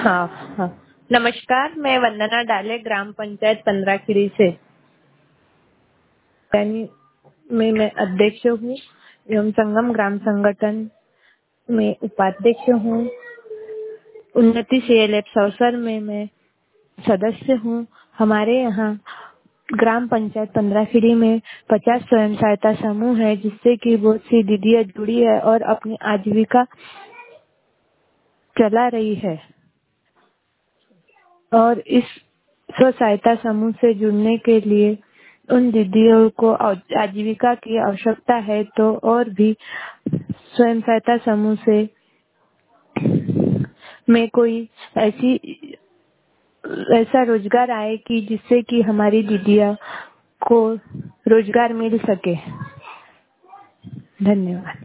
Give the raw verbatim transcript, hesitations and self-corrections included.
हाँ हाँ। नमस्कार, मैं वंदना डाले, ग्राम पंचायत पंद्राखीरी से यानी मैं मैं अध्यक्ष हूँ एवं संगम ग्राम संगठन में उपाध्यक्ष हूँ। उन्नति सीएलएफ सौसर में मैं सदस्य हूँ। हमारे यहाँ ग्राम पंचायत पंद्राखीरी में पचास स्वयं सहायता समूह है, जिससे कि बहुत सी दीदियाँ जुड़ी है और अपनी आजीविका चला रही है। और इस स्व सहायता समूह से जुड़ने के लिए उन दीदियों को आजीविका की आवश्यकता है, तो और भी स्वयं सहायता समूह से में कोई ऐसी ऐसा रोजगार आए कि जिससे कि हमारी दीदियां को रोजगार मिल सके। धन्यवाद।